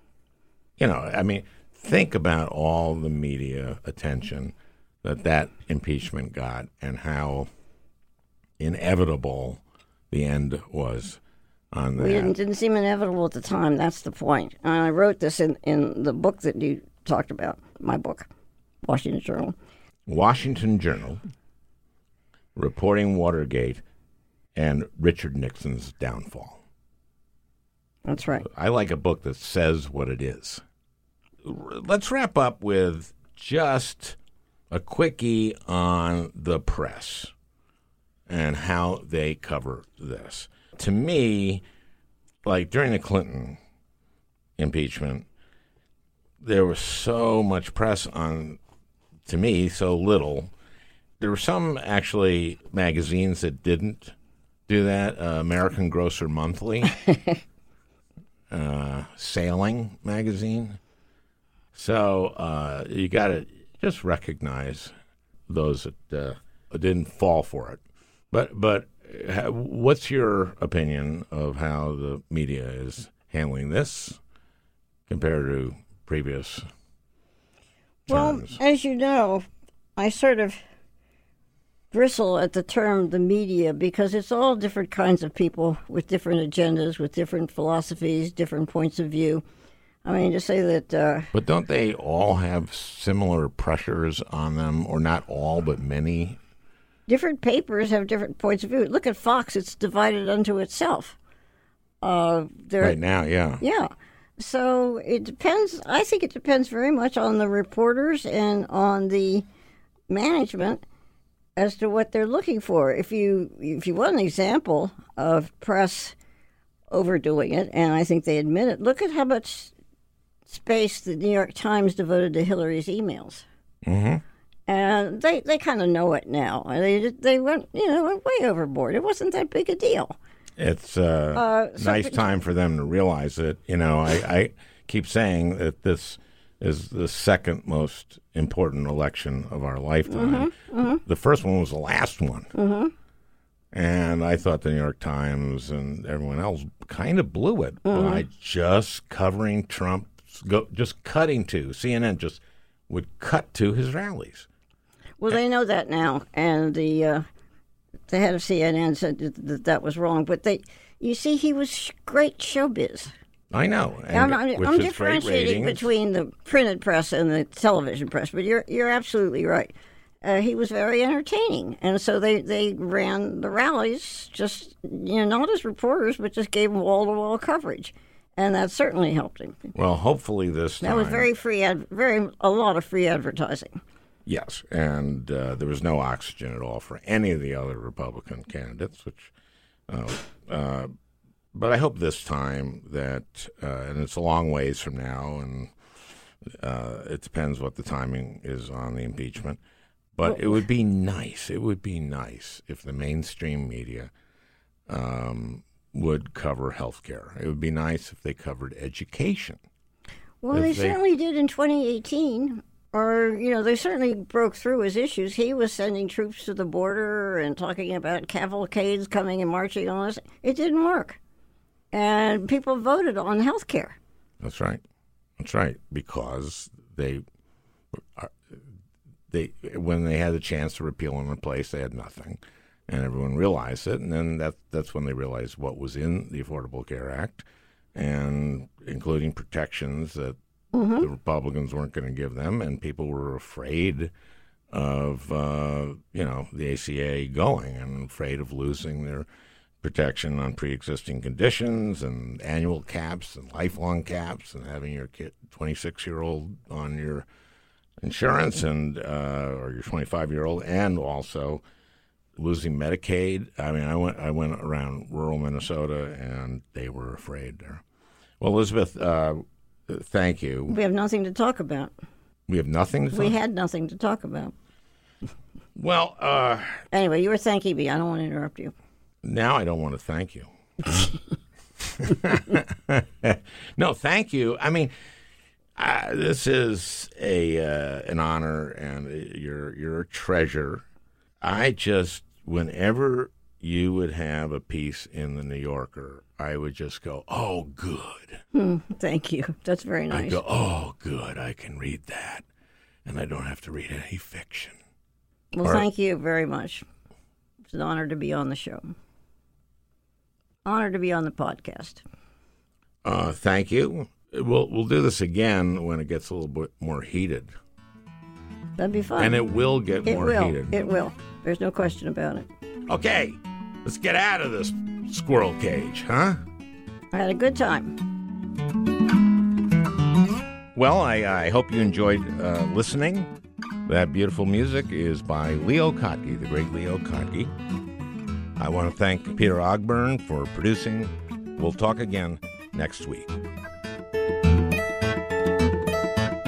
think about all the media attention that impeachment got and how inevitable the end was on that. It didn't seem inevitable at the time. That's the point. And I wrote this in the book that you talked about, my book, Washington Journal. Washington Journal, reporting Watergate and Richard Nixon's downfall. That's right. I like a book that says what it is. Let's wrap up with just a quickie on the press and how they cover this. To me, like during the Clinton impeachment, there was so much press on, to me, so little. There were some, actually, magazines that didn't do that. American Grocer Monthly, Sailing Magazine. So you got to just recognize those that didn't fall for it. But what's your opinion of how the media is handling this compared to previous terms? Well, as you know, I sort of bristle at the term the media because it's all different kinds of people with different agendas, with different philosophies, different points of view. I mean, to say that... but don't they all have similar pressures on them, or not all, but many? Different papers have different points of view. Look at Fox. It's divided unto itself. Right now, yeah. Yeah. So it depends. I think it depends very much on the reporters and on the management as to what they're looking for. If you want an example of press overdoing it, and I think they admit it, look at how much space the New York Times devoted to Hillary's emails. Mm-hmm. And they kind of know it now. They went way overboard. It wasn't that big a deal. It's a nice time for them to realize it. I keep saying that this is the second most important election of our lifetime. Mm-hmm, mm-hmm. The first one was the last one. Mm-hmm. And I thought the New York Times and everyone else kind of blew it by just covering Trump, just cutting to. CNN just would cut to his rallies. Well, they know that now, and the head of CNN said that was wrong. But you see, he was great showbiz. I know. I'm differentiating between the printed press and the television press, but you're absolutely right. He was very entertaining, and so they ran the rallies just not as reporters, but just gave him wall-to-wall coverage, and that certainly helped him. Well, hopefully this time that was very free, a lot of free advertising. Yes, and there was no oxygen at all for any of the other Republican candidates, but I hope this time that, and it's a long ways from now, and it depends what the timing is on the impeachment, but it would be nice. It would be nice if the mainstream media would cover health care. It would be nice if they covered education. Well, they certainly did in 2018. Or, they certainly broke through his issues. He was sending troops to the border and talking about cavalcades coming and marching on us. It didn't work. And people voted on health care. That's right. That's right. Because they when they had the chance to repeal and replace, they had nothing. And everyone realized it. And then that's when they realized what was in the Affordable Care Act, and including protections that the Republicans weren't going to give them, and people were afraid of, the ACA going, and afraid of losing their protection on pre-existing conditions and annual caps and lifelong caps, and having your 26-year-old on your insurance and or your 25-year-old, and also losing Medicaid. I mean, I went around rural Minnesota, and they were afraid there. Well, Elizabeth. Thank you. We have nothing to talk about. We have nothing to talk about? We had nothing to talk about. Well, anyway, you were thanking me. I don't want to interrupt you. Now I don't want to thank you. No, thank you. I mean, this is an honor, and you're a treasure. Whenever you would have a piece in the New Yorker, I would just go, oh, good. Thank you. That's very nice. I'd go, oh, good. I can read that, and I don't have to read any fiction. Well, thank you very much. It's an honor to be on the show. Honor to be on the podcast. Thank you. We'll do this again when it gets a little bit more heated. That'd be fun. And it will get more heated. It will. There's no question about it. Okay, let's get out of this squirrel cage, huh? I had a good time. Well, I hope you enjoyed listening. That beautiful music is by Leo Kottke, the great Leo Kottke. I want to thank Peter Ogburn for producing. We'll talk again next week.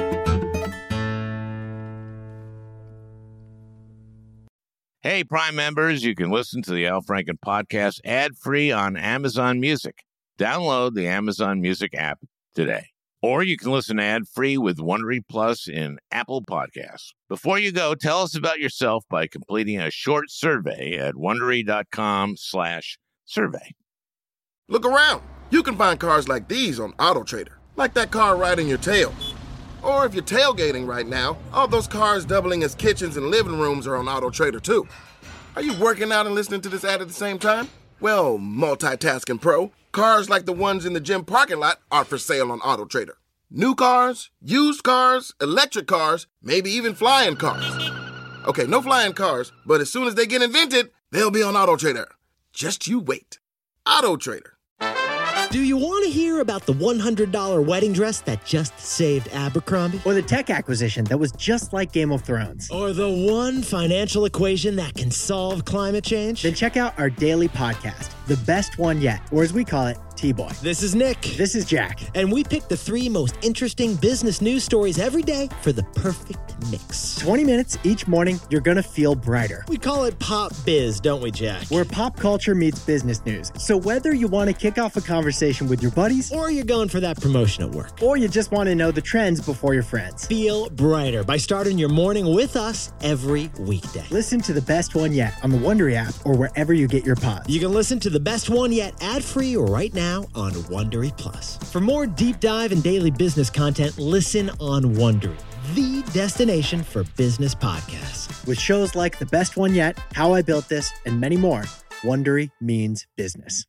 Hey, Prime members, you can listen to the Al Franken podcast ad-free on Amazon Music. Download the Amazon Music app today. Or you can listen ad-free with Wondery Plus in Apple Podcasts. Before you go, tell us about yourself by completing a short survey at Wondery.com/survey. Look around. You can find cars like these on AutoTrader, like that car riding your tail. Or if you're tailgating right now, all those cars doubling as kitchens and living rooms are on AutoTrader too. Are you working out and listening to this ad at the same time? Well, multitasking pro, cars like the ones in the gym parking lot are for sale on AutoTrader. New cars, used cars, electric cars, maybe even flying cars. Okay, no flying cars, but as soon as they get invented, they'll be on AutoTrader. Just you wait. AutoTrader. Do you want to hear about the $100 wedding dress that just saved Abercrombie? Or the tech acquisition that was just like Game of Thrones? Or the one financial equation that can solve climate change? Then check out our daily podcast, The Best One Yet, or as we call it, T-Boy. This is Nick. This is Jack. And we pick the 3 most interesting business news stories every day for the perfect mix. 20 minutes each morning, you're going to feel brighter. We call it Pop Biz, don't we, Jack? Where pop culture meets business news. So whether you want to kick off a conversation with your buddies, or you're going for that promotion at work, or you just want to know the trends before your friends, feel brighter by starting your morning with us every weekday. Listen to The Best One Yet on the Wondery app or wherever you get your pods. You can listen to The Best One Yet ad-free right now on Wondery Plus. For more deep dive and daily business content, listen on Wondery, the destination for business podcasts. With shows like The Best One Yet, How I Built This, and many more, Wondery means business.